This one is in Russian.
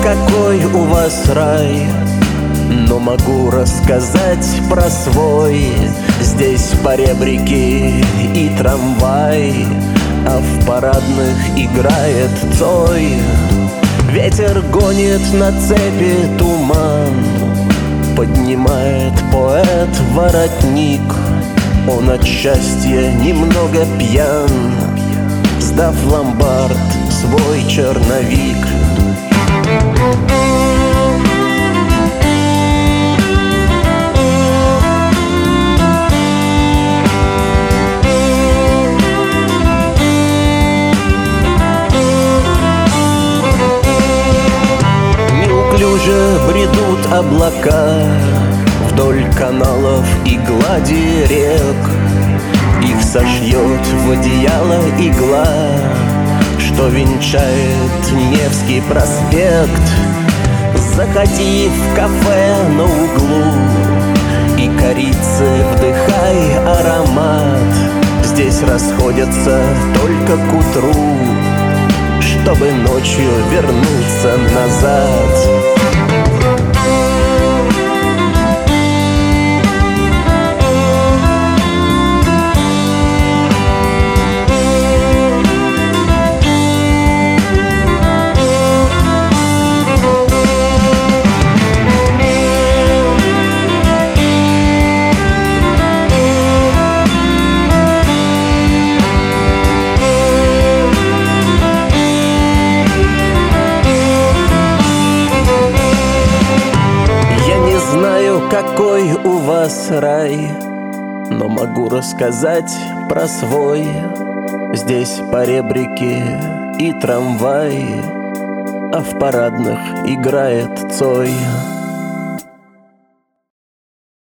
какой у вас рай, но могу рассказать про свой. Здесь поребрики и трамвай, а в парадных играет Цой. Ветер гонит на цепи туман, поднимает поэт воротник. Он от счастья немного пьян, сдав в ломбард свой черновик. Неуклюже бредут облака вдоль каналов и глади рек. Их сошьет в одеяло игла, что венчает Невский проспект. Заходи в кафе на углу и корицы вдыхай аромат. Здесь расходятся только к утру, чтобы ночью вернуться назад. Какой у вас рай, но могу рассказать про свой. Здесь поребрики и трамвай, а в парадных играет Цой.